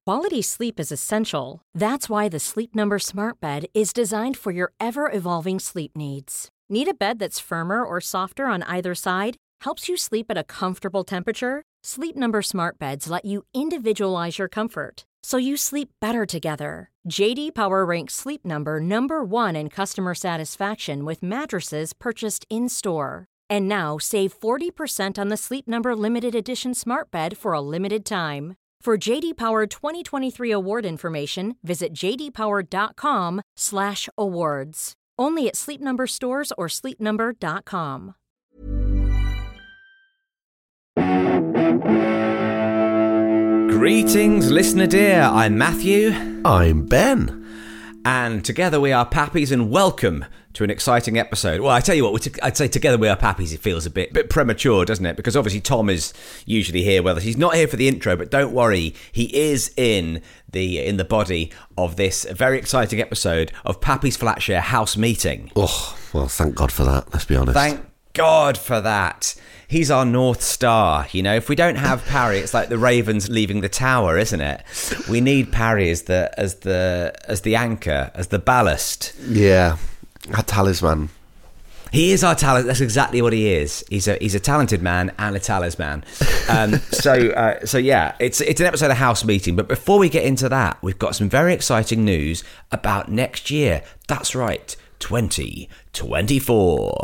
Quality sleep is essential. That's why the Sleep Number Smart Bed is designed for your ever-evolving sleep needs. Need a bed that's firmer or softer on either side? Helps you sleep at a comfortable temperature? Sleep Number Smart Beds let you individualize your comfort, so you sleep better together. J.D. Power ranks Sleep Number number 1 in customer satisfaction with mattresses purchased in-store. And now, save 40% on the Sleep Number Limited Edition Smart Bed for a limited time. For J.D. Power 2023 award information, visit jdpower.com/awards. Only at Sleep Number stores or sleepnumber.com. Greetings, listener dear. I'm Matthew. I'm Ben. And together we are Pappies, and welcome to an exciting episode. Well, I tell you what, I'd say together we are Pappies. It feels a bit premature, doesn't it? Because obviously Tom is usually here with us. He's not here for the intro, but don't worry, he is in the body of this very exciting episode of Pappies Flatshare House Meeting. Oh, well, thank God for that, let's be honest. Thank God for that. He's our North Star, you know. If we don't have Parry, it's like the Ravens leaving the tower, isn't it? We need Parry as the anchor, as the ballast. Yeah, a talisman. He is our talent. That's exactly what he is. He's a talented man and a talisman. So yeah, it's an episode of House Meeting. But before we get into that, we've got some very exciting news about next year. That's right, 2024.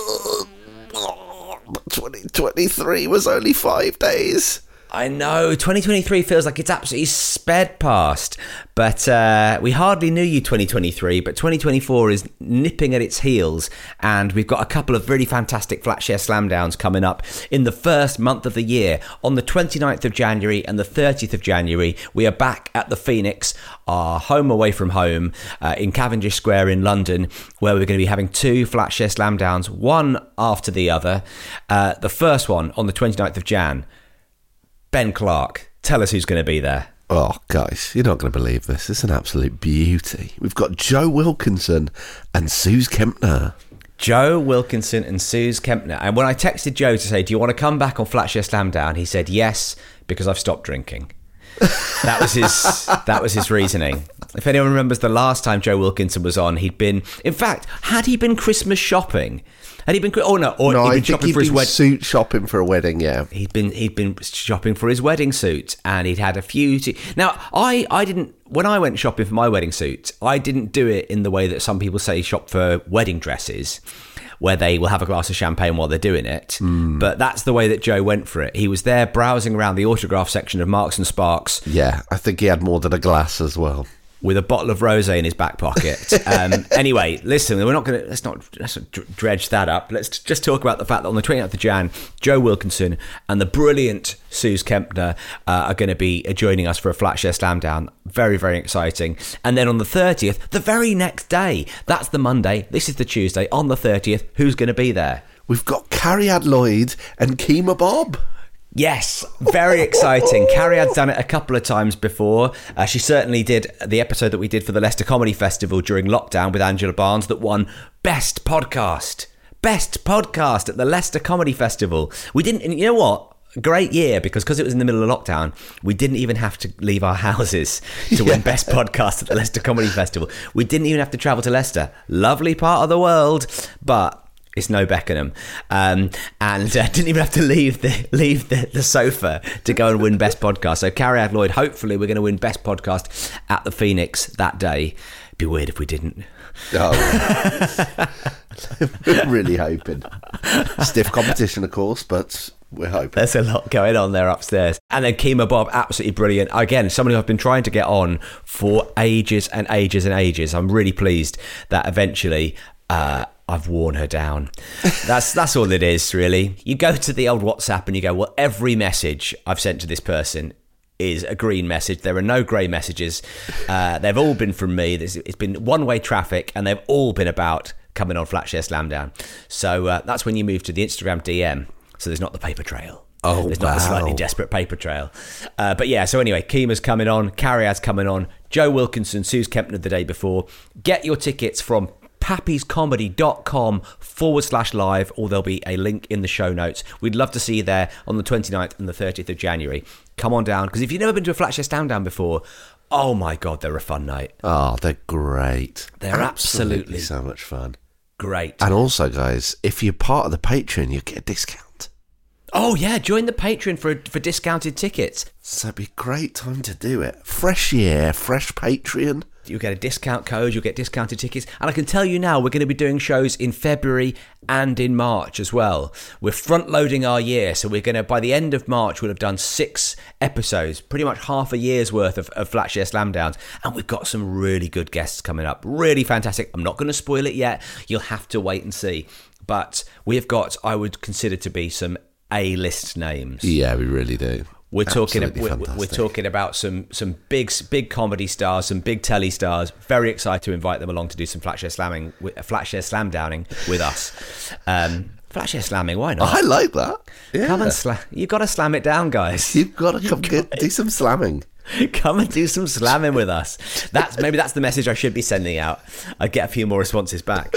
2023 was only 5 days. I know, 2023 feels like it's absolutely sped past, but we hardly knew you 2023, but 2024 is nipping at its heels, and we've got a couple of really fantastic Flatshare Slamdowns coming up in the first month of the year. On the 29th of January and the 30th of January, we are back at the Phoenix, our home away from home, in Cavendish Square in London, where we're going to be having two Flatshare Slamdowns, one after the other. The first one on the 29th of Jan. Ben Clark, tell us who's going to be there. Oh, guys, you're not going to believe this. It's an absolute beauty. We've got Joe Wilkinson and Suze Kempner. Joe Wilkinson and Suze Kempner. And when I texted Joe to say, do you want to come back on Flatshare Slamdown? He said, yes, because I've stopped drinking. That was his reasoning. If anyone remembers the last time Joe Wilkinson was on, had he been Christmas shopping? Had he been? Oh no! Or no, he'd been I think he'd been suit shopping for a wedding. Yeah, he'd been shopping for his wedding suit, and he'd had a few. Now, I didn't. When I went shopping for my wedding suit, I didn't do it in the way that some people say shop for wedding dresses, where they will have a glass of champagne while they're doing it. But that's the way that Joe went for it. He was there browsing around the autograph section of Marks and Sparks. Yeah, I think he had more than a glass as well, with a bottle of rosé in his back pocket. Anyway, listen, let's not dredge that up. Let's just talk about the fact that on the 29th of Jan, Joe Wilkinson and the brilliant Suze Kempner are going to be joining us for a Flatshare Slamdown. Very, very exciting. And then on the 30th, the very next day, that's the Monday, this is the Tuesday, on the 30th, who's going to be there? We've got Carrie-Anne Lloyd and Kemah Bob. Yes, very exciting. Carrie had done it a couple of times before. She certainly did the episode that we did for the Leicester Comedy Festival during lockdown with Angela Barnes that won Best Podcast at the Leicester Comedy Festival. We didn't, and you know what? Great year, because it was in the middle of lockdown, we didn't even have to leave our houses to win Best Podcast at the Leicester Comedy Festival. We didn't even have to travel to Leicester. Lovely part of the world, but it's no Beckenham, and didn't even have to leave the sofa to go and win Best Podcast. So Carrie-Anne Lloyd, hopefully we're going to win Best Podcast at the Phoenix that day. It'd be weird if we didn't. Oh, we're really hoping. Stiff competition, of course, but we're hoping. There's a lot going on there upstairs. And then Kemah Bob, absolutely brilliant. Again, somebody who I've been trying to get on for ages and ages and ages. I'm really pleased that eventually I've worn her down. That's all it is, really. You go to the old WhatsApp and you go, well, every message I've sent to this person is a green message. There are no grey messages. They've all been from me. It's been one-way traffic, and they've all been about coming on Flatshare Slamdown. So that's when you move to the Instagram DM. So there's not the paper trail. Oh, there's not the slightly desperate paper trail. But yeah, so anyway, Kemah's coming on, Carrie-Anne's coming on, Joe Wilkinson, Suze Kempner the day before. Get your tickets from pappiescomedy.com/live, or there'll be a link in the show notes. We'd love to see you there on the 29th and the 30th of January. come on down. Because if you've never been to a Flatshare Slamdown before, oh my God, they're a fun night. Oh, they're great. They're absolutely so much fun. Great. And also, guys, if you're part of the Patreon, you get a discount. Oh, yeah, join the Patreon for discounted tickets. So it'd be a great time to do it. Fresh year, fresh Patreon. You'll get a discount code, you'll get discounted tickets. And I can tell you now, we're going to be doing shows in February and in March as well. We're front-loading our year, so we're going to, by the end of March, we'll have done 6 episodes, pretty much half a year's worth of Flatshare Slamdowns. And we've got some really good guests coming up. Really fantastic. I'm not going to spoil it yet. You'll have to wait and see. But we've got, I would consider to be some A-list names. Yeah, we really do. We're talking about some big comedy stars, some big telly stars. Very excited to invite them along to do some Flatshare Slamdowning with us. Flatshare slamming, why not? I like that. Yeah. Come and you've got to slam it down, guys. You've got to come do some slamming. Come and do some slamming with us. Maybe that's the message I should be sending out. I'd get a few more responses back.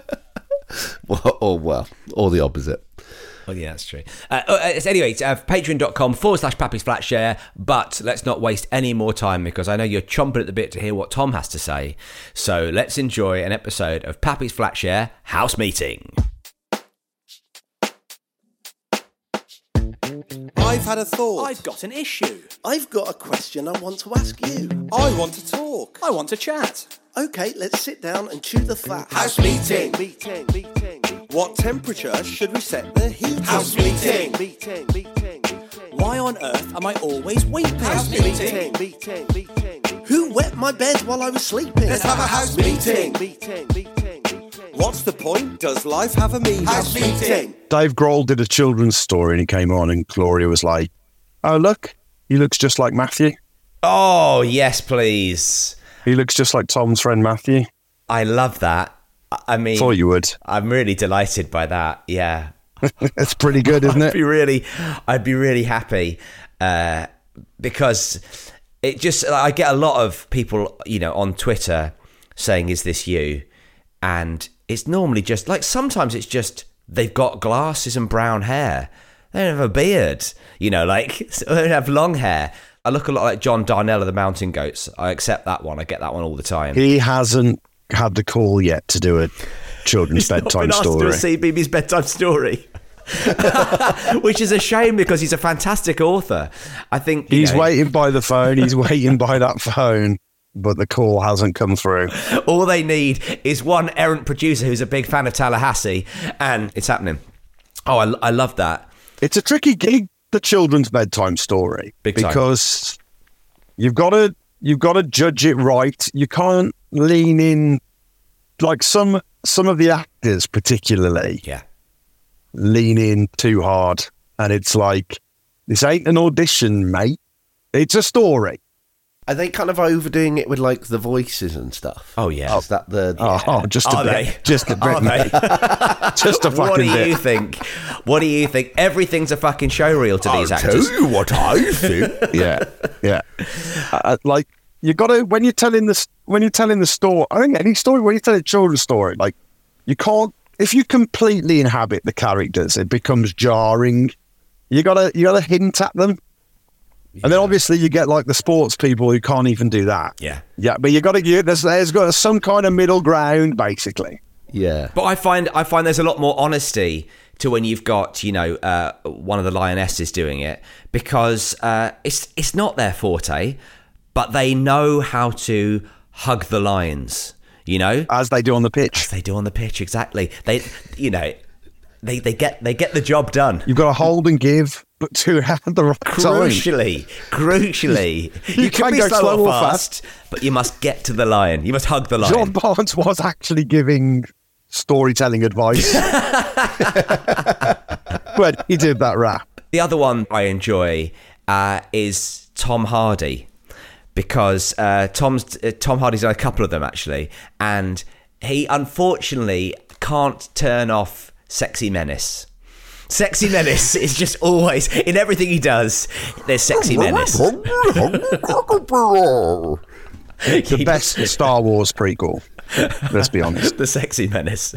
or the opposite. Well, yeah, that's true. Anyway, patreon.com/Pappy's Flatshare. But let's not waste any more time because I know you're chomping at the bit to hear what Tom has to say. So let's enjoy an episode of Pappy's Flatshare House Meeting. I've had a thought. I've got an issue. I've got a question I want to ask you. I want to talk. I want to chat. Okay, let's sit down and chew the fat. House meeting. What temperature should we set the heat? House meeting. Meeting. Why on earth am I always weeping? House meeting. Who wet my bed while I was sleeping? Let's have a house meeting. What's the point? Does life have a meaning? House meeting. Dave Grohl did a children's story and he came on and Gloria was like, oh, look, he looks just like Matthew. Oh, yes, please. He looks just like Tom's friend Matthew. I love that. I mean, thought you would. I'm really delighted by that. Yeah. It's pretty good, isn't it? I'd be really happy because it just, I get a lot of people, on Twitter saying, is this you? And it's normally just like, sometimes it's just, they've got glasses and brown hair. They don't have a beard, they don't have long hair. I look a lot like John Darnell of the Mountain Goats. I accept that one. I get that one all the time. He hasn't had the call yet to do a children's bedtime story. He's not been asked to receive BB's bedtime story. Which is a shame because he's a fantastic author. I think he's waiting by the phone. He's waiting by that phone, but the call hasn't come through. All they need is one errant producer who's a big fan of Tallahassee, and it's happening. Oh, I love that. It's a tricky gig, the children's bedtime story, because you've got to judge it right. You can't lean in like some of the actors, particularly. Yeah. Lean in too hard, and it's like, this ain't an audition, mate. It's a story. Are they kind of overdoing it with like the voices and stuff? Oh yeah. Is that the? Just a bit. Just a bit. Mate. Just a fucking What do bit. you think? What do you think? Everything's a fucking showreel to these actors. I'll tell you what I think. Yeah. Like you got to when you're telling the story. I think any story when you tell a children's story, like you can't. If you completely inhabit the characters, it becomes jarring. You gotta hint at them. Yeah. And then obviously you get like the sports people who can't even do that. Yeah. Yeah, but there's got some kind of middle ground, basically. Yeah. But I find there's a lot more honesty to when you've got, one of the lionesses doing it, because it's not their forte, but they know how to hug the lines, as they do on the pitch. As they do on the pitch, exactly. They get the job done. You've got to hold and give, but to have the right Crucially, you can be slow or fast, but you must get to the line. You must hug the line. John Barnes was actually giving storytelling advice when he did that rap. The other one I enjoy is Tom Hardy, because Tom Hardy's done a couple of them actually, and he unfortunately can't turn off Sexy Menace. Sexy Menace is just always, in everything he does, there's Sexy Menace. The best Star Wars prequel, let's be honest. The Sexy Menace.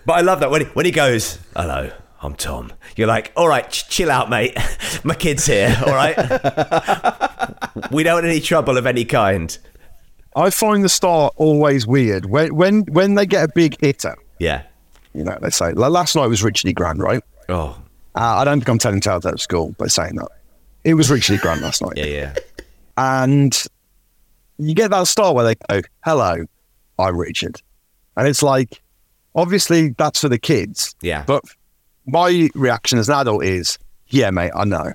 But I love that when he goes, hello, I'm Tom. You're like, all right, chill out, mate. My kid's here, all right? We don't want any trouble of any kind. I find the start always weird. When they get a big hitter, Yeah. you know, they say, like last night was Richard E. Grant, right? Oh, I don't think I'm telling tales out of school by saying that. It was Richard E. Grant last night. yeah. And you get that start where they go, hello, I'm Richard. And it's like, obviously that's for the kids. Yeah. But my reaction as an adult is, yeah, mate, I know.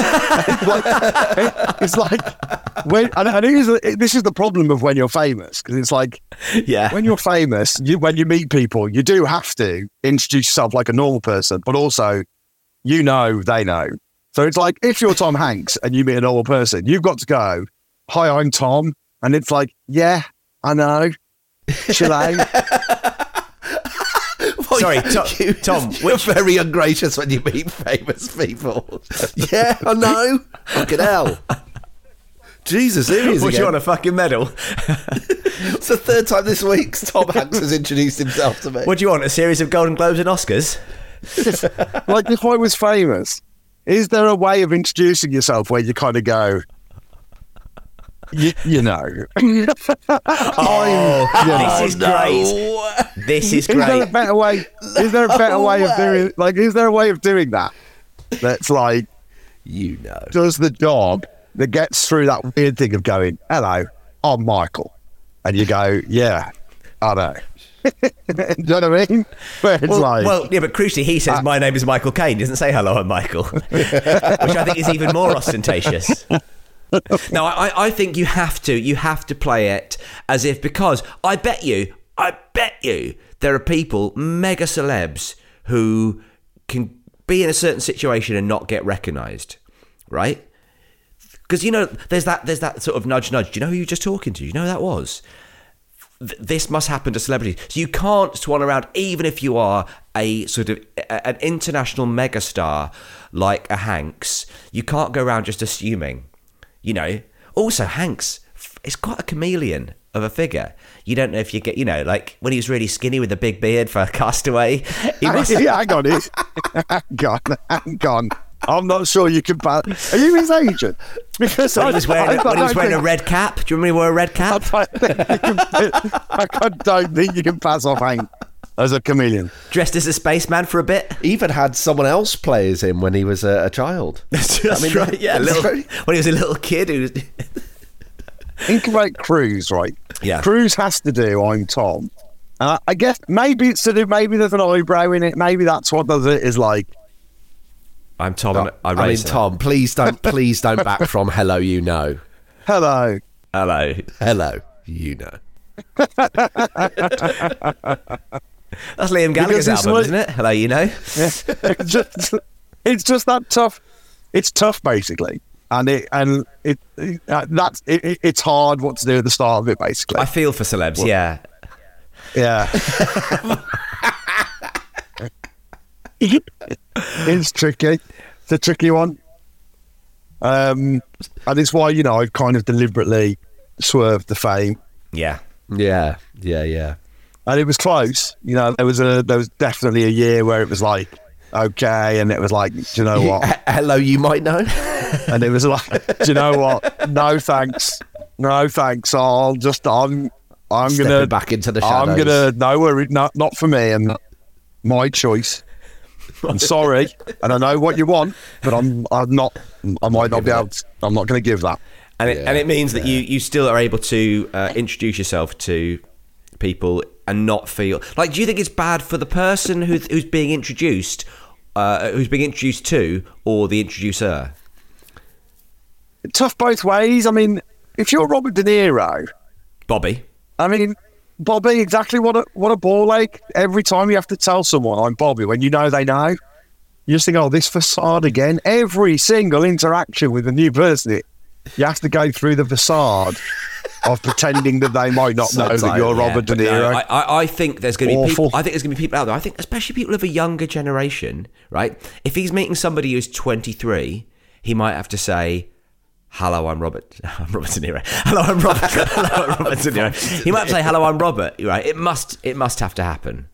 it's like this is the problem of when you're famous, because it's like, Yeah. when you're famous, when you meet people, you do have to introduce yourself like a normal person, but also, you know, they know. So it's like, if you're Tom Hanks and you meet a normal person, you've got to go, hi, I'm Tom. And it's like, yeah, I know. Chill out. Sorry, Tom, You're very ungracious when you meet famous people. Yeah, I know. Fucking hell. Jesus, here he is was you on again. a fucking medal? It's the third time this week Tom Hanks has introduced himself to me. What do you want, a series of Golden Globes and Oscars? Like, if I was famous, is there a way of introducing yourself where you kind of go, you know? This is great. This is Is there a great. better way? Is there a better way of doing? Like, is there a way of doing that? That's like, You know. does the job that gets through that weird thing of going, hello, I'm Michael, and you go, yeah, I know. Do you know what I mean? Where it's like, Well, yeah, but crucially, he says, my name is Michael Caine. He doesn't say, hello, I'm Michael. Which I think is even more ostentatious. No, I think you have to play it as if, because I bet you, there are people, mega celebs, who can be in a certain situation and not get recognised, right? Because, you know, there's that sort of nudge. Do you know who you're just talking to? Do you know who that was? This must happen to celebrities. So you can't swan around, even if you are a sort of an international megastar like a Hanks. You can't go around just assuming, you know. Also, Hanks is quite a chameleon of a figure. You don't know if you get, you know, like when he was really skinny with a big beard for Castaway. He must hang on, hang on. I'm not sure you can. Are you his agent? Because when he was wearing a red cap. Do you remember he wore a red cap? I don't think you can pass off Hank as a chameleon. Dressed as a spaceman for a bit. Even had someone else play as him when he was a child. That's right. Yeah, when he was a little kid. Who was... Think about Cruise, right? Yeah. Cruise has to do I'm Tom. I guess maybe it's to do. Maybe there's an eyebrow in it. Maybe that's what does it. Is like, I'm Tom. And I mean, race her. Tom, please don't back from hello, you know. hello. Hello. Hello, you know. That's Liam Gallagher's Because it's album, like- isn't it? Hello, you know. It's just that tough. It's tough, basically, and it's hard what to do at the start of it, basically. I feel for celebs. Yeah. Yeah. It's tricky. It's a tricky one. And it's why, you know, I've kind of deliberately swerved the fame. Yeah. Yeah. And it was close. You know, there was definitely a year where it was like, okay, and it was like, do you know what? Hello, you might know. And it was like, do you know what? No thanks. I'm Stepping gonna back into the shadows. I'm gonna no worry, not for me, and my choice. I'm sorry, and I know what you want, but I might not be able to, I'm not going to give that. And it means that you still are able to introduce yourself to people and not feel like. Do you think it's bad for the person who's being introduced, to, or the introducer? Tough both ways. I mean, if you're Robert De Niro, Bobby. I mean, Bobby, exactly what a ball ache. Every time you have to tell someone I'm Bobby, when you know they know, you just think, oh, this facade again. Every single interaction with a new person, you have to go through the facade of pretending that they might not know that you're Robert De Niro. No, I think there's going to be Awful. people. I think there's going to be people out there. I think especially people of a younger generation, right? If he's meeting somebody who's 23, he might have to say, hello, I'm Robert. I'm Robert De Niro. Hello, I'm Robert. Hello, I'm Robert De Niro. He might say, hello, I'm Robert. Right? It must have to happen.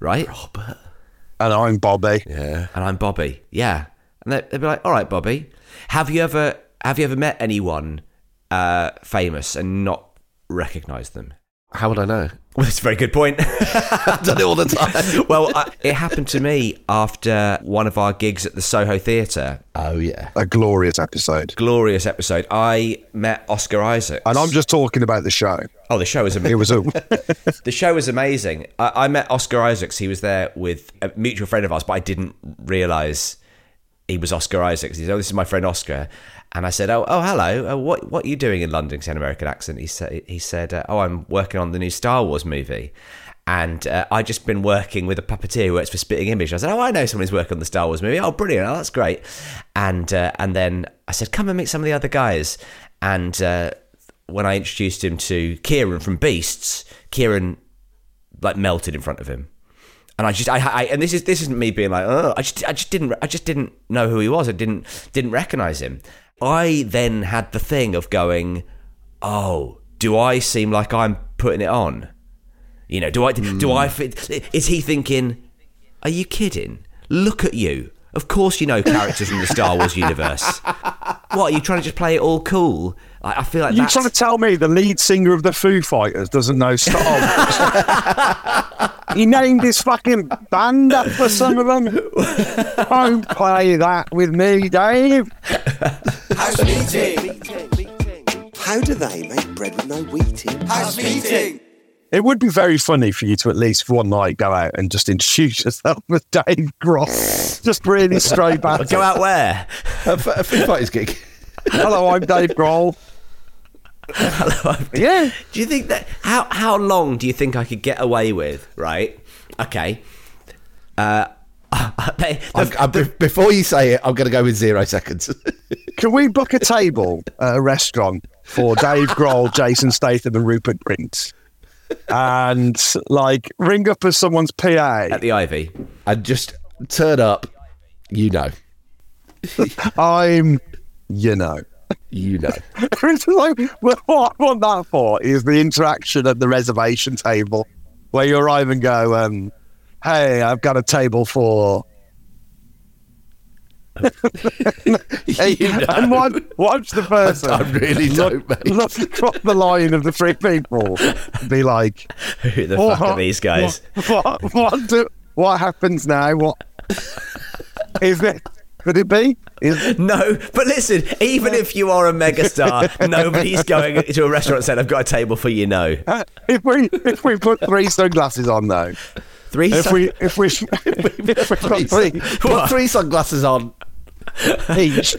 right? Robert. And I'm Bobby. Yeah. And I'm Bobby. Yeah. And they'd be like, all right, Bobby, have you ever met anyone famous and not recognised them? How would I know? Well, that's a very good point. I've done it all the time. Well, it happened to me after one of our gigs at the Soho Theatre. Oh, yeah. A glorious episode. Glorious episode. I met Oscar Isaacs. And I'm just talking about the show. Oh, the show was amazing. It was a... The show was amazing. I met Oscar Isaacs. He was there with a mutual friend of ours, but I didn't realise he was Oscar Isaacs. He said, "Oh, this is my friend Oscar." And I said, "Oh, hello. What are you doing in London?" He said, American accent. He said, "Oh, I'm working on the new Star Wars movie." And I'd just been working with a puppeteer who works for Spitting Image. I said, "Oh, I know someone who's working on the Star Wars movie. Oh, brilliant. Oh, that's great." And then I said, "Come and meet some of the other guys." And when I introduced him to Kieran from Beasts, Kieran like melted in front of him. And and this isn't me being like, oh, I just didn't know who he was. I didn't recognise him. I then had the thing of going, oh, do I seem like I'm putting it on? You know, do I fit? Is he thinking, are you kidding? Look at you. Of course you know characters from the Star Wars universe. What, are you trying to just play it all cool? I feel like You're trying to tell me the lead singer of the Foo Fighters doesn't know Star Wars? He named his fucking band after some of them. Don't play that with me, Dave. House meeting. How do they make bread with no wheat in? House meeting. It would be very funny for you to at least one night go out and just introduce yourself with Dave Grohl. Just really straight back. Go out where? A Foo Fighters gig. Hello, I'm Dave Grohl. Yeah. Do you think that how long do you think I could get away with? Right. Okay. Before you say it, I'm going to go with 0 seconds. Can we book a table at a restaurant for Dave Grohl, Jason Statham, and Rupert Grint? And like ring up as someone's PA At the Ivy. And just turn up. You know. I'm, you know. You know. It's like, what I want that for is the interaction at the reservation table where you arrive and go, hey, I've got a table for... Hey, You know. and watch the person I really don't, mate. look across the line of the three people and be like, Who the fuck are these guys? What happens now? What is it? Could it be? No, but listen, even if you are a megastar, nobody's going to a restaurant and saying, "I've got a table for you." No. If we put 3 sunglasses on though, if we got 3 Put 3 sunglasses on. each,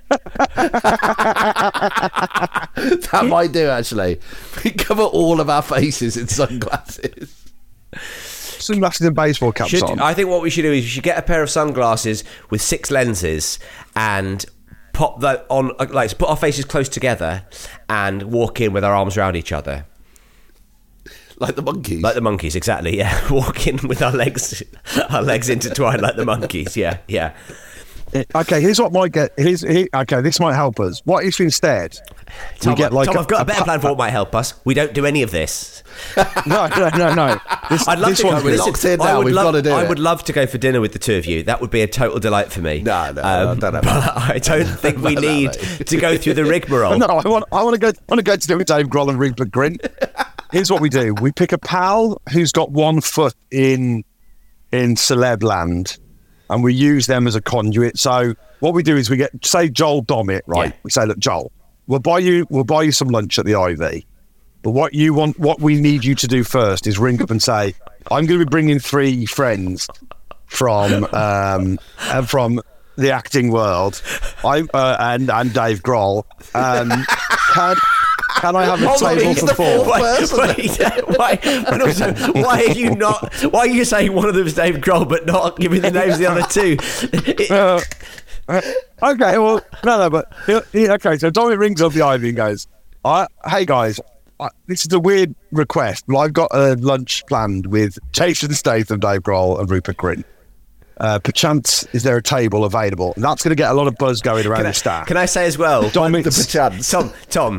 That might do, actually. We cover all of our faces in sunglasses. sunglasses and baseball caps on. I think what we should do is we should get a pair of sunglasses with 6 lenses and pop that on, like put our faces close together and walk in with our arms around each other. Like the monkeys. Like the monkeys, exactly, yeah. Walk in with our legs intertwined like the monkeys, yeah. Okay, here's what might get. Okay, this might help us. What if instead Tom, we get like Tom, I've got a better plan for what might help us. We don't do any of this. No. I'd love to go. We're locked in now. We've got to do I it. would love to go for dinner with the two of you. That would be a total delight for me. No, I don't know. But I don't think we need to go through the rigmarole. No, I want to go to do with Dave Grohl and Rupert Grint. Here's what we do: we pick a pal who's got one foot in celeb land, and we use them as a conduit. So what we do is we get, say, Joel Dommett, right? Yeah. We say, look, Joel, we'll buy you some lunch at the Ivy, but what we need you to do first is ring up and say, I'm going to be bringing 3 friends from the acting world, and Dave Grohl. Can I have a table for 4? Why are you saying one of them is Dave Grohl but not giving the names of the other 2? Okay, well, no, but okay. So Dominic rings up the Ivy and goes, "Hey guys, this is a weird request, but I've got a lunch planned with Jason Statham, Dave Grohl, and Rupert Grint. perchance, is there a table available? And that's going to get a lot of buzz going around the staff. Can I say as well? Dominic, Tom.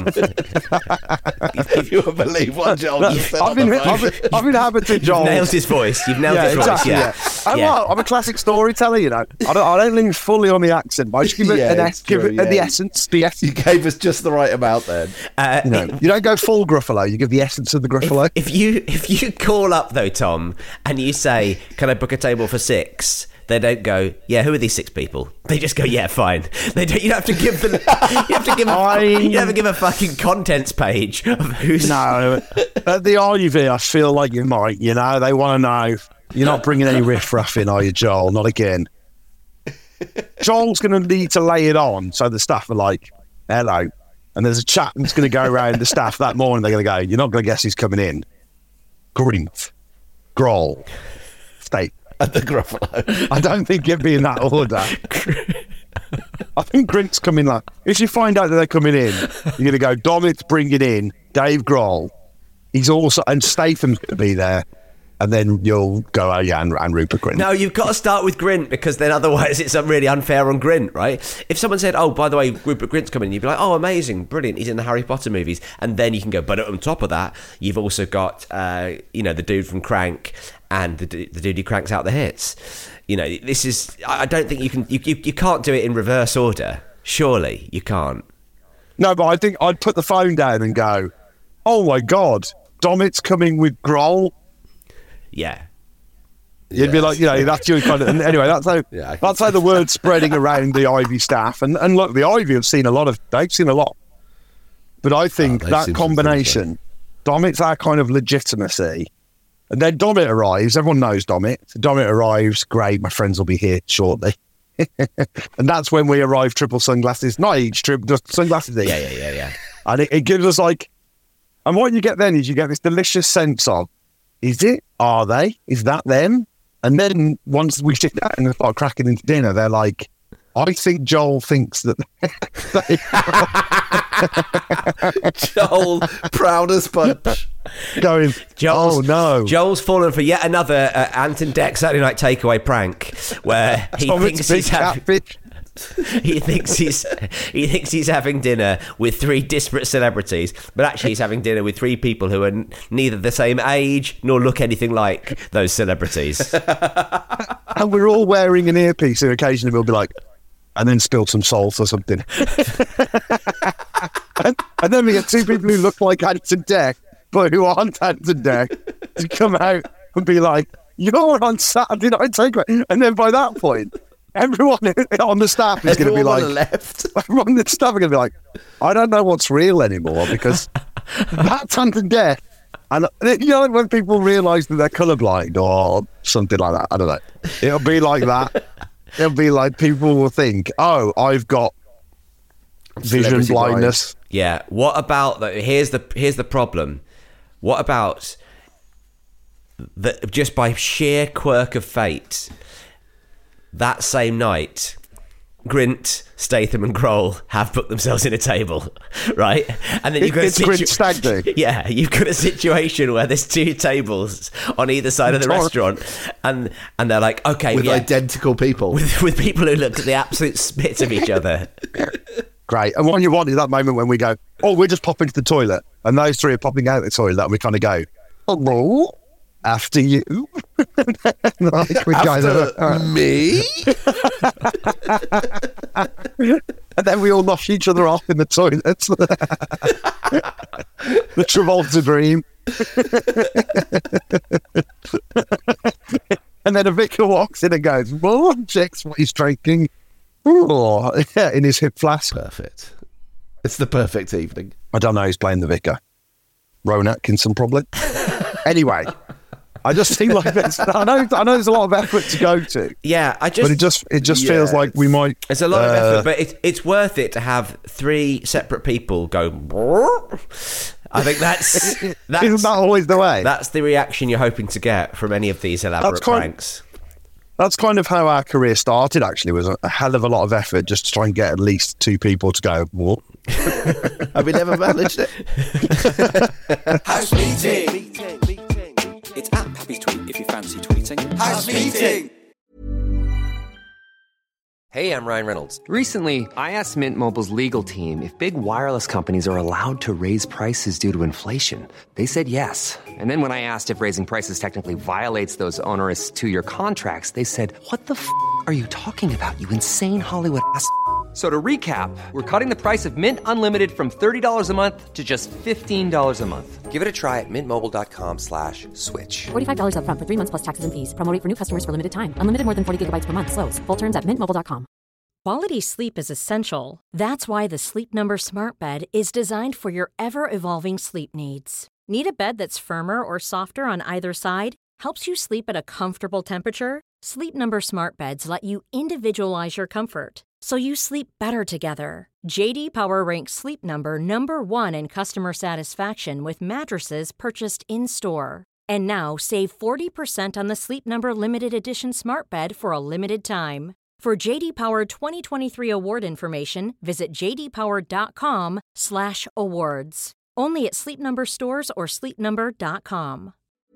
You won't believe what Joel just said. I've inhabited Joel. You've nailed his voice. You've nailed his voice. Exactly, Yeah. I'm a classic storyteller, you know. I don't lean fully on the accent, but I just give it the essence. The essence. You gave us just the right amount then. You don't go full Gruffalo. You give the essence of the Gruffalo. If you call up though, Tom, and you say, "Can I book a table for 6?" They don't go, "Yeah, who are these 6 people?" They just go, "Yeah, fine." They don't. You don't have to give them. You have to give. You have to give a fucking contents page of who's. No, at the Ivy, I feel like you might. You know, they want to know. You're not bringing any riffraff in, are you, Joel? Not again. Joel's going to need to lay it on, so the staff are like, "Hello," and there's a chat that's going to go around the staff that morning. They're going to go, "You're not going to guess who's coming in." Grinth, Grohl, Steak. At the Gruffalo. I don't think it'd be in that order. I think Grinth's coming like, if you find out that they're coming in, you're going to go, Domit's bringing in Dave Grohl. He's also, and Statham's going to be there. And then you'll go, "Oh yeah, and Rupert Grint." No, you've got to start with Grint, because then otherwise it's really unfair on Grint, right? If someone said, "Oh, by the way, Rupert Grint's coming," you'd be like, "Oh, amazing, brilliant, he's in the Harry Potter movies," and then you can go, but on top of that, you've also got, the dude from Crank and the dude who cranks out the hits. You know, this is. I don't think you can. You can't do it in reverse order. Surely you can't. No, but I think I'd put the phone down and go, "Oh my God, Domit's coming with Grohl." Yeah. You'd be like, that's your kind of. And anyway, that's how the word's spreading around the Ivy staff. And look, the Ivy have seen a lot. But I think that combination, Domit's our kind of legitimacy. And then Domit arrives. Everyone knows Domit. Domit arrives. Great, my friends will be here shortly. And that's when we arrive. Triple sunglasses, not each trip, just sunglasses each. Yeah. And it gives us like, and what you get then is you get this delicious sense of, is it? Are they? Is that them? And then once we sit down and start cracking into dinner, they're like, I think Joel thinks that Joel, proud as punch. Going, oh no. Joel's fallen for yet another Ant and Dec Saturday Night Takeaway prank where he thinks he's having... He thinks he's having dinner with 3 disparate celebrities, but actually he's having dinner with 3 people who are neither the same age nor look anything like those celebrities. And we're all wearing an earpiece, and occasionally we'll be like, and then spill some salt or something. and then we get 2 people who look like Ant and Dec, but who aren't Ant and Dec, to come out and be like, "You're on Saturday Night Takeaway," and then by that point, everyone on the staff is going to be like, everyone on the staff are going to be like, "I don't know what's real anymore," because that's Ant and Dec. And when people realise that they're colourblind or something like that, I don't know. It'll be like that. It'll be like people will think, "Oh, I've got vision blindness." Yeah. What about here's the problem. What about that? Just by sheer quirk of fate, that same night, Grint, Statham, and Grohl have booked themselves in a table, right? And then you've got Grint stag do. Yeah, you've got a situation where there's 2 tables on either side of the restaurant, and they're like, okay, with identical people, with people who look at the absolute spit of each other. Great. And what you want is that moment when we go, "Oh, we're just popping to the toilet," and those 3 are popping out of the toilet, and we kind of go, "Hello, after you." After me? And then we all knock each other off in the toilets. The Travolta dream. And then a vicar walks in and goes, "Well, checks what he's drinking." Oh, yeah, in his hip flask. Perfect. It's the perfect evening. I don't know who's playing the vicar. Rowan Atkinson, probably. Anyway, I just feel like this. I know there's a lot of effort to go to. Yeah, but it just feels like we might. It's a lot of effort, but it's worth it to have 3 separate people go. I think that's isn't that always the way? That's the reaction you're hoping to get from any of these elaborate pranks. That's kind of how our career started, actually, was a hell of a lot of effort just to try and get at least 2 people to go, "What?" Have we never managed it? House meeting. It's at Pappy's Tweet if you fancy tweeting. House meeting. Hey, I'm Ryan Reynolds. Recently, I asked Mint Mobile's legal team if big wireless companies are allowed to raise prices due to inflation. They said yes. And then when I asked if raising prices technically violates those onerous 2-year contracts, they said, "What the f*** are you talking about, you insane Hollywood ass?" So to recap, we're cutting the price of Mint Unlimited from $30 a month to just $15 a month. Give it a try at mintmobile.com/switch. $45 up front for 3 months plus taxes and fees. Promo rate for new customers for limited time. Unlimited more than 40 gigabytes per month. Slows full terms at mintmobile.com. Quality sleep is essential. That's why the Sleep Number Smart Bed is designed for your ever-evolving sleep needs. Need a bed that's firmer or softer on either side? Helps you sleep at a comfortable temperature? Sleep Number Smart Beds let you individualize your comfort, so you sleep better together. J.D. Power ranks Sleep Number number 1 in customer satisfaction with mattresses purchased in-store. And now save 40% on the Sleep Number Limited Edition Smart Bed for a limited time. For J.D. Power 2023 award information, visit jdpower.com/awards. Only at Sleep Number stores or sleepnumber.com.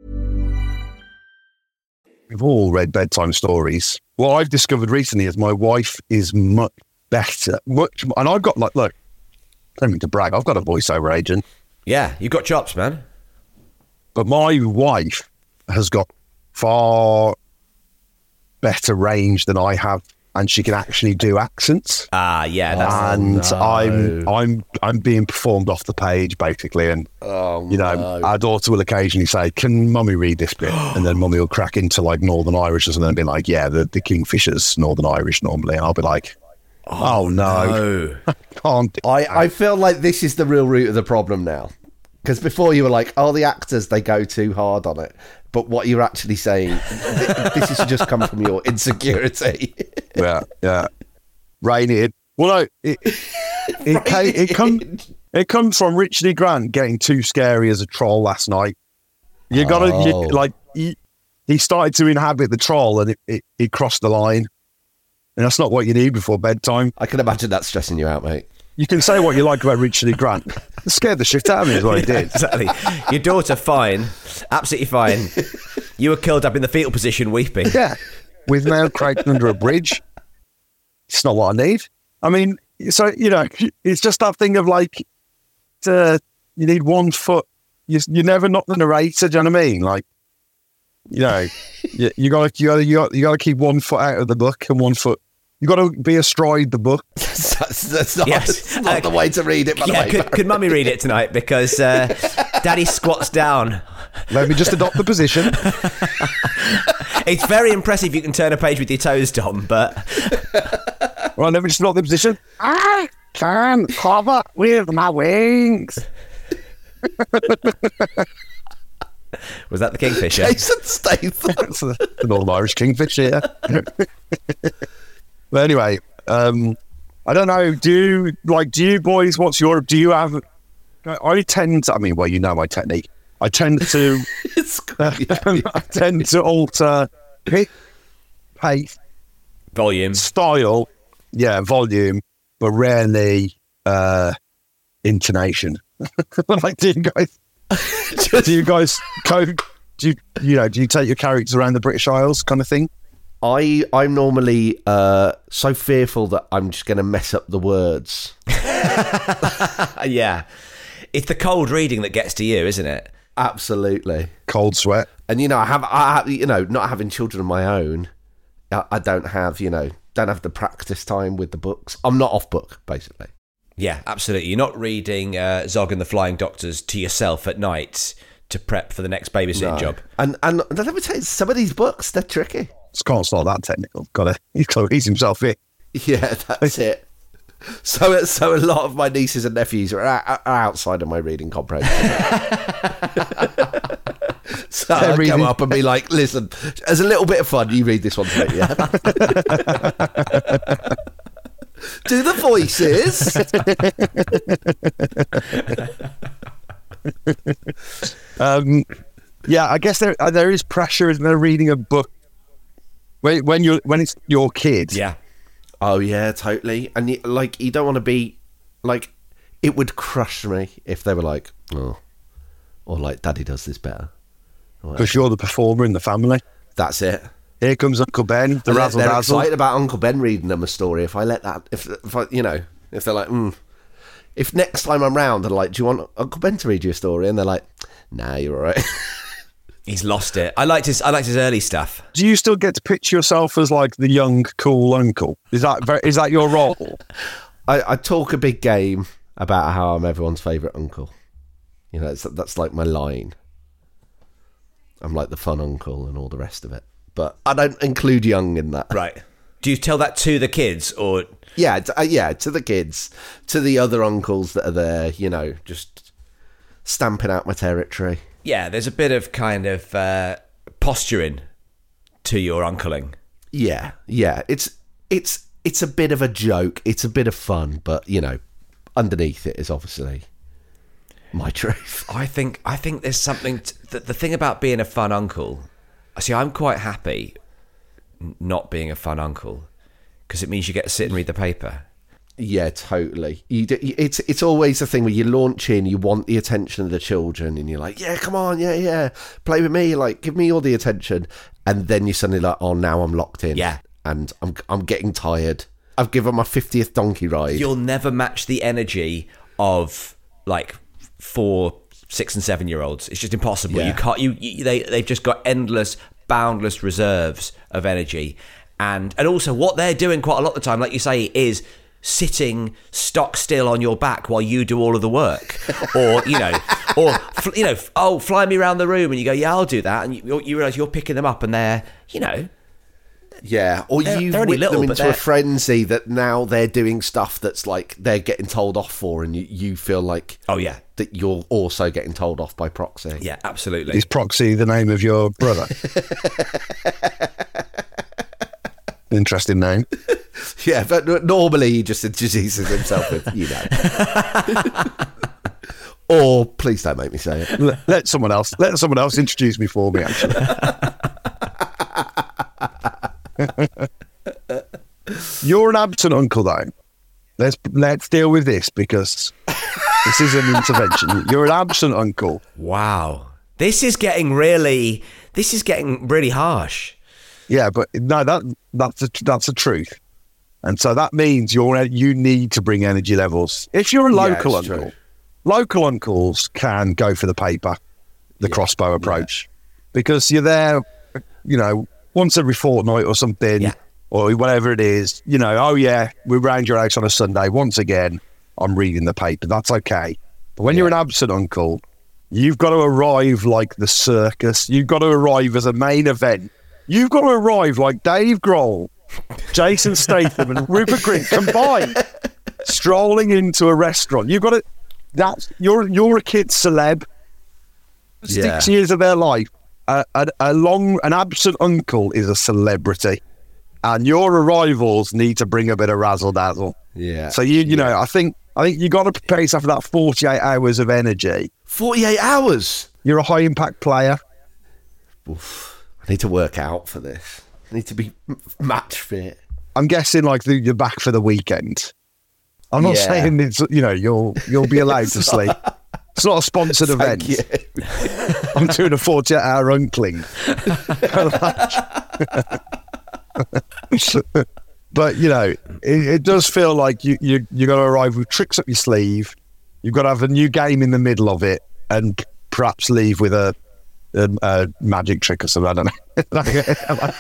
We've all read bedtime stories. What I've discovered recently is my wife is much better. And I've got, like, look, I don't mean to brag, I've got a voiceover agent. Yeah, you've got chops, man. But my wife has got far better range than I have, and she can actually do accents. Yeah, that's I'm being performed off the page basically, and our daughter will occasionally say, "Can Mummy read this bit?" And then Mummy will crack into like Northern Irish or something and be like, "Yeah, the Kingfisher's Northern Irish normally," and I'll be like, "Oh no. I can't." I feel like this is the real root of the problem now. Because before you were like, "Oh, the actors, they go too hard on it." But what you're actually saying, this has just come from your insecurity. Yeah. Rained. Well, no, it comes from Richard E. Grant getting too scary as a troll last night. He started to inhabit the troll and it crossed the line. And that's not what you need before bedtime. I can imagine that stressing you out, mate. You can say what you like about Richard E. Grant. It scared the shit out of me is what he did. Exactly. Your daughter, fine. Absolutely fine. You were curled up in the fetal position weeping. Yeah. With now crouching under a bridge. It's not what I need. I mean, so, it's just that thing of like, you need 1 foot. You never knock the narrator, do you know what I mean? Like, you got to keep 1 foot out of the book and 1 foot. You got to be astride the book. That's not the way to read it, by the way. Could Mummy read it tonight? Because Daddy squats down. Let me just adopt the position. It's very impressive you can turn a page with your toes, Tom, but... Well, let me just adopt the position. I can cover with my wings. Was that the Kingfisher? Jason Statham. That's the Northern Irish Kingfisher, yeah. But anyway, I don't know. Do you boys? Do you have? I tend to. I mean, well, you know my technique. I tend to. I tend to alter pitch, pace, volume, style. Yeah, volume, but rarely intonation. Like, do you guys code? Do you take your characters around the British Isles kind of thing? I'm normally so fearful that I'm just going to mess up the words. Yeah. It's the cold reading that gets to you, isn't it? Absolutely. Cold sweat. And, I have not having children of my own, I don't have the practice time with the books. I'm not off book, basically. Yeah, absolutely. You're not reading Zog and the Flying Doctors to yourself at night to prep for the next babysitting job. And let me tell you, some of these books, they're tricky. Scott's not that technical. He's got to ease himself in. Yeah, that's it. So a lot of my nieces and nephews are outside of my reading comprehension. So I come up and be like, "Listen, as a little bit of fun, you read this one to me, yeah? Do the voices." Yeah, I guess there is pressure, isn't there, reading a book when it's your kid. Yeah. Oh yeah, totally. And you don't want to be like, it would crush me if they were like, "Oh," or like, "Daddy does this better." Because you're the performer in the family. That's it. Here comes Uncle Ben, the razzle They're dazzle. excited about Uncle Ben reading them a story. If I let that, if I, you know, if they're like, if next time I'm round, they're like, do you want Uncle Ben to read you a story? And they're like, nah, you're all right. He's lost it. I liked his early stuff. Do you still get to picture yourself as like the young, cool uncle? Is that your role? I talk a big game about how I'm everyone's favourite uncle. You know, that's like my line. I'm like the fun uncle and all the rest of it. But I don't include young in that. Right. Do you tell that to the kids or? Yeah, to the kids, to the other uncles that are there, you know, just stamping out my territory. Yeah, there's a bit of kind of posturing to your uncling. Yeah. It's a bit of a joke. It's a bit of fun, but you know, underneath it is obviously my truth. I think there's something. The thing about being a fun uncle. See, I'm quite happy not being a fun uncle because it means you get to sit and read the paper. Yeah, totally. It's always the thing where you launch in, you want the attention of the children, and you're like, yeah, come on, yeah, play with me, like give me all the attention, and then you're suddenly like, oh, now I'm locked in, yeah, and I'm getting tired. I've given my 50th donkey ride. You'll never match the energy of like 4, 6, and 7-year-olds. It's just impossible. Yeah. You can't. They've just got endless, boundless reserves of energy, and also what they're doing quite a lot of the time, like you say, is sitting stock still on your back while you do all of the work, or fly me around the room, and you go, yeah, I'll do that, and you realise you're picking them up, and they're, you know. Yeah, or you whip them into a frenzy that now they're doing stuff that's like they're getting told off for, and you feel like, oh yeah, that you're also getting told off by proxy. Yeah, absolutely. Is Proxy the name of your brother? Interesting name. Yeah, but normally he just introduces himself with, you know. Or please don't make me say it. Let someone else introduce me for me, actually. You're an absent uncle, though. Let's deal with this because this is an intervention. You're an absent uncle. Wow, this is getting really harsh. Yeah, but no, that's the truth, and so that means you need to bring energy levels. If you're a local uncle, true. Local uncles can go for the paper, the crossbow approach, because you're there, you know, once every fortnight or something, or whatever it is, you know, oh yeah, we're round your house on a Sunday. Once again, I'm reading the paper. That's okay. But when you're an absent uncle, you've got to arrive like the circus. You've got to arrive as a main event. You've got to arrive like Dave Grohl, Jason Statham, and Rupert Grint combined, strolling into a restaurant. You've got to. You're a kid celeb. 6 years of their life. An absent uncle is a celebrity, and your arrivals need to bring a bit of razzle dazzle. Yeah. So you know, I think you got to prepare yourself for that 48 hours of energy. 48 hours. You're a high impact player. Oof. I need to work out for this. I need to be match fit. I'm guessing like you're back for the weekend. I'm not saying it's, you know, you'll be allowed to sleep. It's not a sponsored event. I'm doing a 48-hour uncling. But, you know, it does feel like you got to arrive with tricks up your sleeve. You've got to have a new game in the middle of it and perhaps leave with a magic trick or something. I don't know.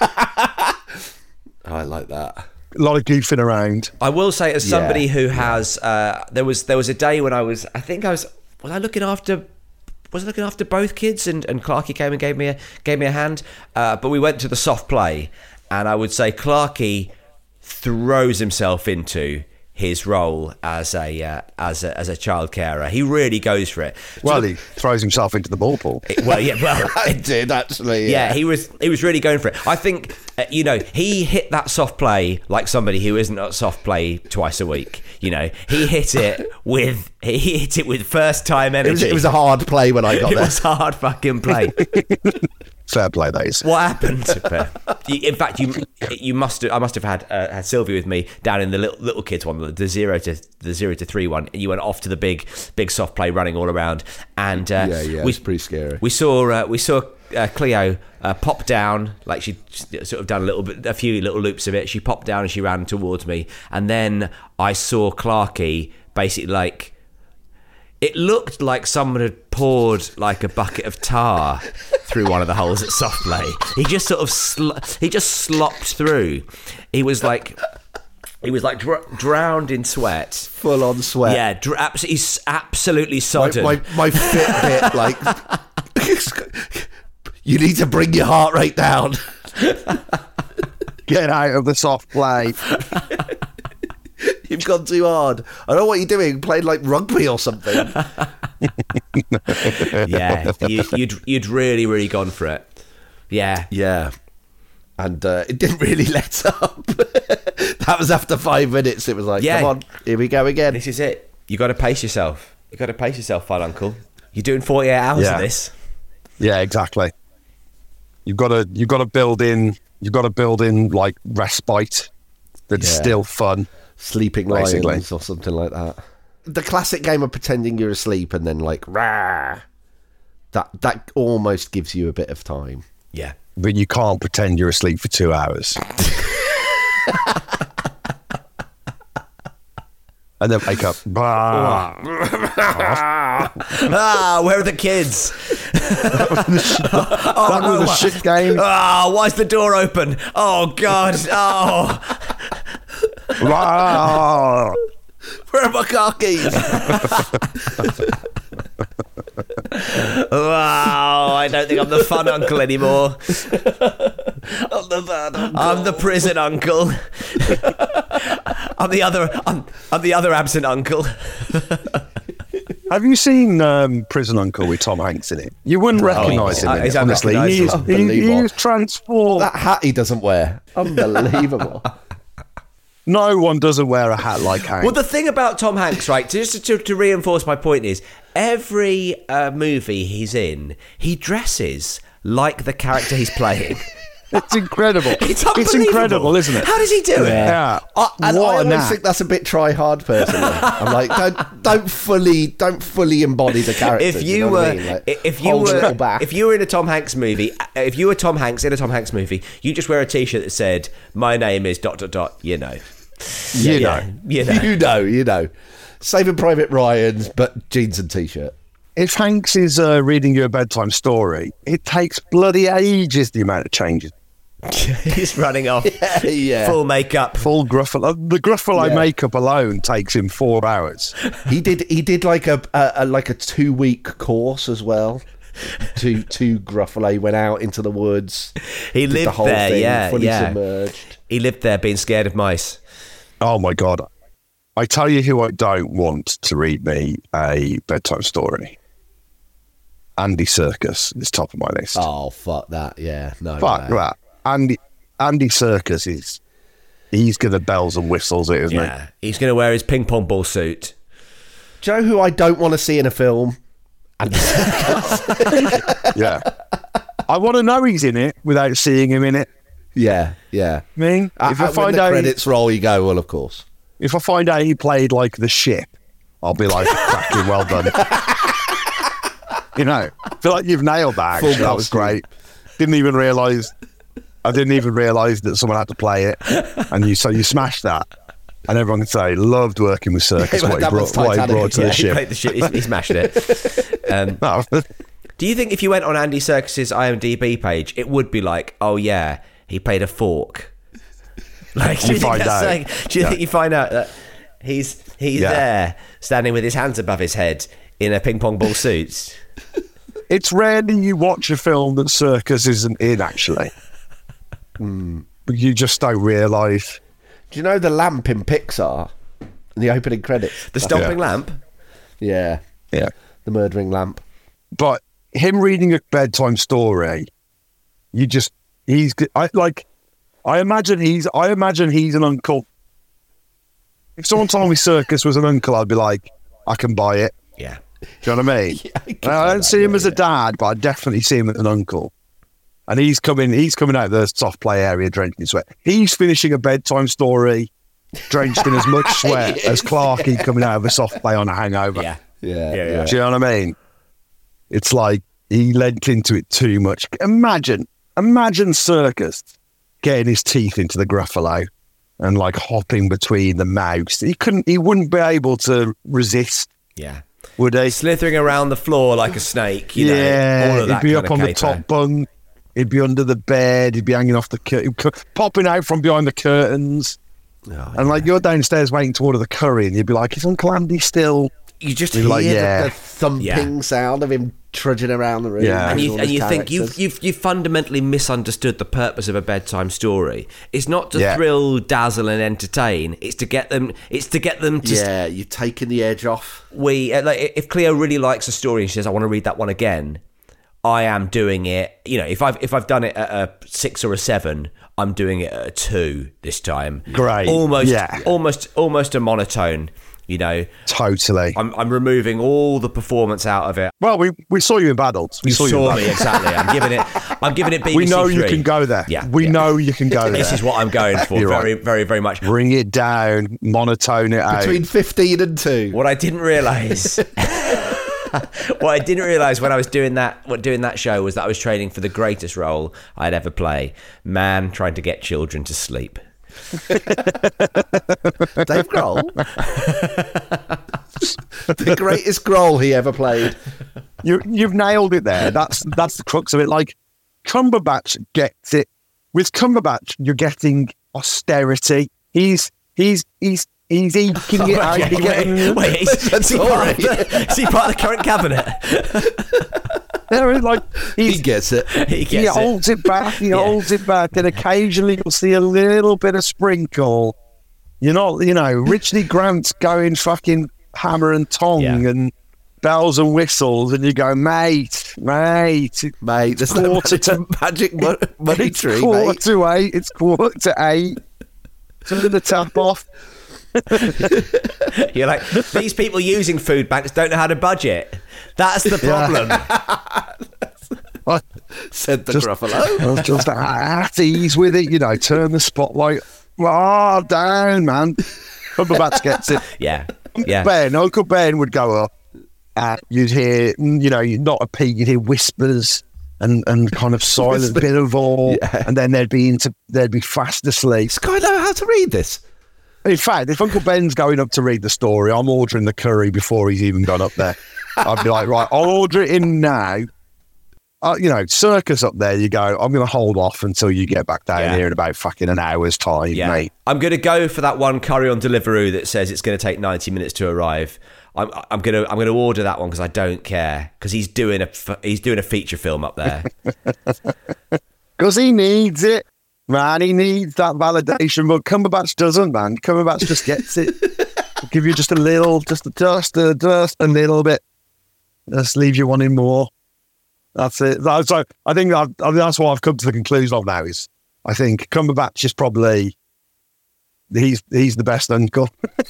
I like that. A lot of goofing around. I will say, as somebody who has, there was a day when I was I looking after both kids, and Clarky came and gave me a hand, but we went to the soft play, and I would say Clarky throws himself into his role as a child carer. He really goes for it. Well, he throws himself into the ball pool. I did actually. Yeah, he was really going for it. I think you know, he hit that soft play like somebody who isn't at soft play twice a week. You know, he hit it with first time energy. It was a hard play when I got there. It was a hard fucking play. Fair play, that is. What happened? In fact, I must have had Sylvie with me down in the little kids one, the 0 to 3 one, and you went off to the big soft play, running all around, and it was pretty scary. We saw Cleo popped down, like she'd sort of done a few little loops of it. She popped down and she ran towards me, and then I saw Clarky basically like. It looked like someone had poured like a bucket of tar through one of the holes at soft play. He just sort of slopped through. He was like drowned in sweat, full on sweat. Yeah, absolutely sodden. My Fitbit, like, you need to bring your heart rate down. Get out of the soft play. You've gone too hard. I don't know what you're doing, playing like rugby or something. Yeah, you'd really gone for it. Yeah. And it didn't really let up. That was after 5 minutes. It was like, come on, here we go again. This is it. You got to pace yourself. You got to pace yourself, Fun Uncle. You're doing 48 hours of this. Yeah, exactly. You've got to build in like respite that's still fun. Sleeping basically. Lions or something like that. The classic game of pretending you're asleep and then like, rah, that almost gives you a bit of time. Yeah. But you can't pretend you're asleep for 2 hours. And then wake up. Where are the kids? That was a shit game. Why is the door open? Oh, God. Oh. Where are my car keys? Wow, I don't think I'm the fun uncle anymore. I'm the bad uncle. I'm the prison uncle. I'm the other absent uncle. Have you seen Prison Uncle with Tom Hanks in it? You wouldn't recognise him in it, honestly. He's transformed. That hat he doesn't wear. Unbelievable. No one doesn't wear a hat like Hanks. Well, the thing about Tom Hanks, right, just to reinforce my point is, every movie he's in, he dresses like the character he's playing. It's incredible. It's incredible, isn't it? How does he do it? Yeah. I always think that's a bit try hard, personally. I'm like, don't fully embody the character. If you were in a Tom Hanks movie, if you were Tom Hanks in a Tom Hanks movie, you just wear a T-shirt that said, "My name is ... You know. You know. Saving Private Ryan's, but jeans and T-shirt. If Hanks is reading you a bedtime story, it takes bloody ages the amount of changes. He's running off. Yeah. Full makeup. Full Gruffalo. The Gruffalo makeup alone takes him 4 hours. He did like a 2-week course as well. To Gruffalo, he went out into the woods. He lived the whole there, thing, fully submerged. He lived there being scared of mice. Oh my God. I tell you who I don't want to read me a bedtime story. Andy Serkis is top of my list. Oh, fuck that. Yeah. No. Fuck that. Andy Serkis he's going to bells and whistles it, isn't he? Yeah. He's going to wear his ping pong ball suit. Do you know who I don't want to see in a film? Andy Serkis. Yeah. I want to know he's in it without seeing him in it. Yeah. I mean, if I when find the out credits roll, you go, well, of course. If I find out he played like the ship, I'll be like, cracking, well done. You know, I feel like you've nailed that. Actually. That was great. I didn't even realise that someone had to play it, and you smashed that, and everyone can say loved working with Serkis. What he brought to the ship. He played the ship. He smashed it. No. Do you think if you went on Andy Serkis's IMDb page, it would be like, oh yeah, he played a fork? Like, do you think you find out that he's there standing with his hands above his head in a ping pong ball suit? It's rarely you watch a film that Serkis isn't in, actually. But you just don't realise. Do you know the lamp in Pixar? In the opening credits? The stomping lamp? Yeah. The murdering lamp. But him reading a bedtime story, I imagine he's an uncle. If someone told me Serkis was an uncle, I'd be like, I can buy it. Yeah. Do you know what I mean? I don't see him as a dad, but I definitely see him as an uncle. And he's coming out of the soft play area drenched in sweat. He's finishing a bedtime story drenched in as much sweat as Clarky coming out of a soft play on a hangover. Yeah. Yeah. Do you know what I mean? It's like he lent into it too much. Imagine Circus getting his teeth into the Gruffalo and like hopping between the mouths. He wouldn't be able to resist. Yeah. Would he? Slithering around the floor like a snake, you know, all of that he'd be kind up of on the caper. top bunk. He'd be under the bed. He'd be hanging off the curtain, popping out from behind the curtains. And like you're downstairs waiting to order the curry, and you'd be like, "Is Uncle Andy still?" You just You hear hear the thumping sound of him trudging around the room. Yeah. and with you, all and his you think characters. you've fundamentally misunderstood the purpose of a bedtime story. It's not to Yeah. thrill, dazzle, and entertain. It's to get them. It's to get them to. Yeah, you're taking the edge off. Like if Cleo really likes a story and she says, "I want to read that one again," I am doing it. You know, if I've done it at a 6 or a 7, I'm doing it at a 2 this time. Great. Almost a monotone. You know, Totally. I'm removing all the performance out of it. Well, we saw you in Battles. We You saw you saw in me Battles. exactly. I'm giving it BBC We know you 3. can go there. Yeah, we yeah. know you can go there. This is what I'm going for. You're Very, right. very, very much. Bring it down, monotone it out. Between 15 and 2. What I didn't realise, when I was doing that show was that I was training for the greatest role I'd ever play: man trying to get children to sleep. Dave Grohl. The greatest Grohl he ever played. You've nailed it there. That's the crux of it. Like Cumberbatch gets it. With Cumberbatch, you're getting austerity. He's eking it out. Wait, is he part of the current cabinet? Like He gets it. he holds it back. He holds it back, and occasionally you'll see a little bit of sprinkle. Richard Grant's going fucking hammer and tong and bells and whistles, and you go, mate. There's no magic money tree, It's quarter mate. to 8. It's quarter to 8. Turn the tap off. You're like, these people using food banks don't know how to budget. That's the problem. Said the Gruffalo. Just at ease with it, turn the spotlight down, man. Cumberbatch gets it. Yeah. Uncle Ben would go up, and you'd hear, not a peak, you'd hear whispers and kind of silent bit of all, and then they'd be fast asleep. This guy know how to read this. In fact, if Uncle Ben's going up to read the story, I'm ordering the curry before he's even gone up there. I'd be like, right, I'll order it in now. Circus up there, you go, I'm going to hold off until you get back down here in about fucking an hour's time, mate. I'm going to go for that one curry on Deliveroo that says it's going to take 90 minutes to arrive. I'm going to order that one because I don't care, because he's doing a feature film up there. Because he needs it. Man, he needs that validation, but Cumberbatch doesn't, man. Cumberbatch just gets it. Give you just a little, just a little bit. Just leave you wanting more. That's it. So I think that's what I've come to the conclusion of now is I think Cumberbatch is probably he's the best uncle.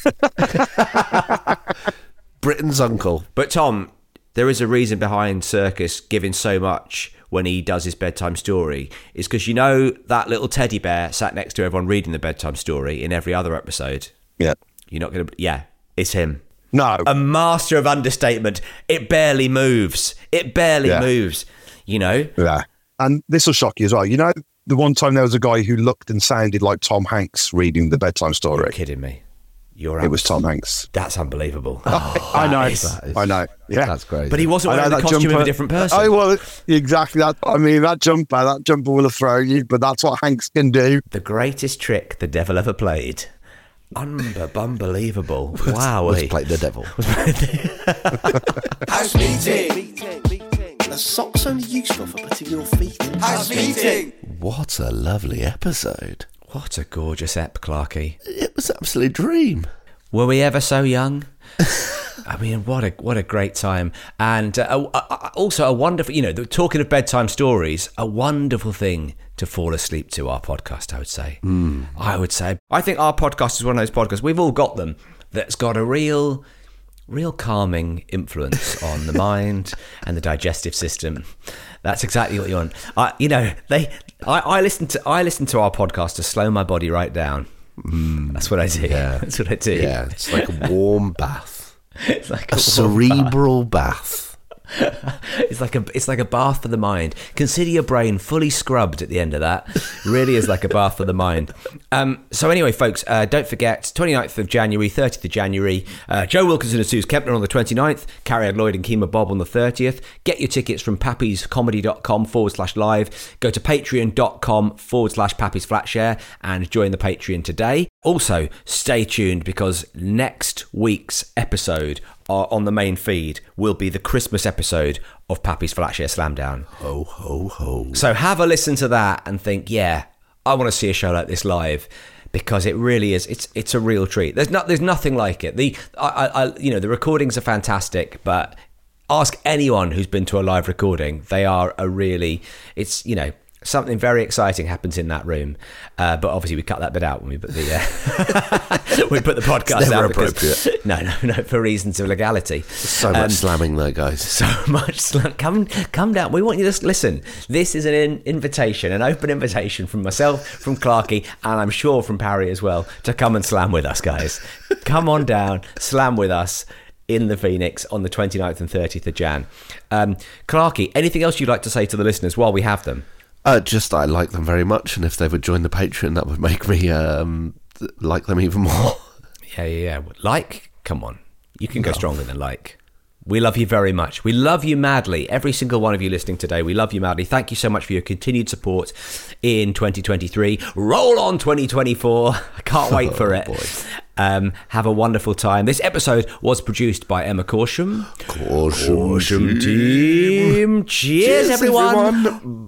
Britain's uncle. But Tom, there is a reason behind Circus giving so much when he does his bedtime story. Is because that little teddy bear sat next to everyone reading the bedtime story in every other episode. Yeah. You're not going to... Yeah, it's him. No. A master of understatement. It barely moves. Moves, Yeah. And this will shock you as well. The one time there was a guy who looked and sounded like Tom Hanks reading the bedtime story. You're kidding me. It was Tom Hanks. That's unbelievable. I know. I know. Yeah. That's crazy. But he wasn't wearing the costume of a different person. Oh, well, exactly that. I mean, that jumper will have thrown you, but that's what Hanks can do. The greatest trick the devil ever played. Unbelievable. Wow. Was played the devil. House meeting. The sock's only useful for putting your feet in. House meeting. What a lovely episode. What a gorgeous ep, Clarky. It was an absolute dream. Were we ever so young? I mean, what a great time. And also a wonderful, talking of bedtime stories, a wonderful thing to fall asleep to, our podcast, I would say. I would say. I think our podcast is one of those podcasts, we've all got them, that's got a real calming influence on the mind and the digestive system. That's exactly what you want. I listen to our podcast to slow my body right down. That's what I do. Yeah. That's what I do. Yeah, it's like a warm bath. It's like A cerebral bath. It's like a bath for the mind. Consider your brain fully scrubbed at the end of that. Really is like a bath for the mind. So anyway, folks, don't forget, 29th of January, 30th of January, Joe Wilkinson and Suze Kempner on the 29th, Carrie Lloyd and Kemah Bob on the 30th. Get your tickets from pappyscomedy.com/live. Go to patreon.com/Pappy's Flatshare and join the Patreon today. Also, stay tuned because next week's episode on the main feed will be the Christmas episode of Pappy's Flatshare Slamdown. Ho, ho, ho. So have a listen to that and think, yeah, I want to see a show like this live, because it really is. It's a real treat. There's nothing like it. The recordings are fantastic, but ask anyone who's been to a live recording. They are something very exciting happens in that room, but obviously we cut that bit out when we put the we put the podcast it's never out. Appropriate. No, for reasons of legality. So much slamming though, guys. So much come down. We want you to listen. This is an invitation, an open invitation from myself, from Clarky, and I'm sure from Parry as well, to come and slam with us, guys. Come on down, slam with us in the Phoenix on the 29th and 30th of Jan. Clarky, anything else you'd like to say to the listeners while we have them? Just I like them very much, and if they would join the Patreon, that would make me like them even more. Yeah. Like, come on. You can go stronger than like. We love you very much. We love you madly. Every single one of you listening today, we love you madly. Thank you so much for your continued support in 2023. Roll on 2024. I can't wait for it. Boy. Have a wonderful time. This episode was produced by Emma Corsham. Corsham team. Cheers, everyone.